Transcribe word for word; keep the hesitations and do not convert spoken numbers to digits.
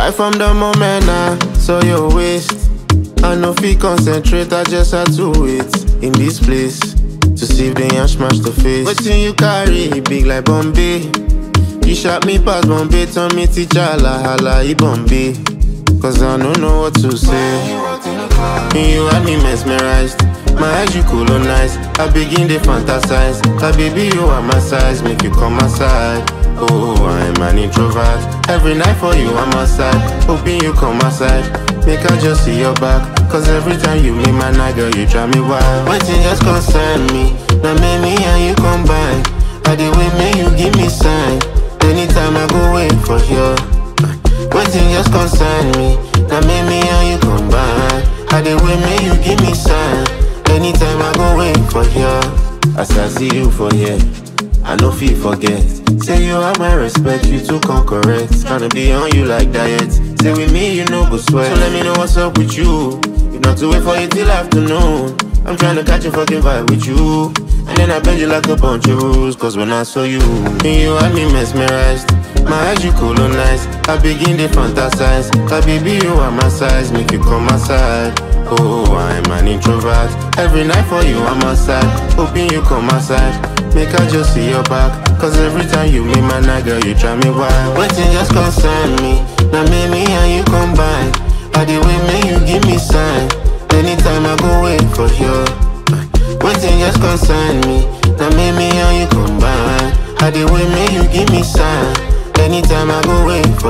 Right from the moment I saw your waist, I no fit concentrate, I just had to wait in this place to see if they can smash the face. Wetin you carry, big like Bombay. You shot me past Bombay, turn me teacher, hala hala, he Bombay. Cause I don't know what to say. You had me mesmerized, my eyes you colonize. I begin to fantasize, that baby you are my size, make you come my side. Oh, I'm an introvert, every night for you I'm outside. Hoping you come my side, make I just see your back. Cause every time you meet my night, girl, you drive me wild. Waiting just concern me, now make me and you combine. I the way make you give me sign, anytime I go wait for you. Waiting just concern me, now make me and you combine. I the way make you give me sign, anytime I go wait for you. As I see you for here, I no fit forget. Say you have my respect, you too correct. Tryna be on you like diet. Say with me you no go sweat. So let me know what's up with you. If not to wait for you till afternoon, I'm tryna catch a fucking vibe with you. And then I bend you like a bunch of rules. Cause when I saw you, you had me mesmerized, my eyes you colonize. I begin to fantasize, that baby you are my size, make you come my side. Oh, I'm an introvert, every night for you I'm outside. Hoping you come my side, make I just see your back. Cause every time you meet my night, girl, you drive me wild. Waiting just concern me, now make me and you combine. I the way make you give me sign, anytime I go wait for you. Waiting just concern me, now make me and you combine. I the way make you give me sign, anytime I go wait for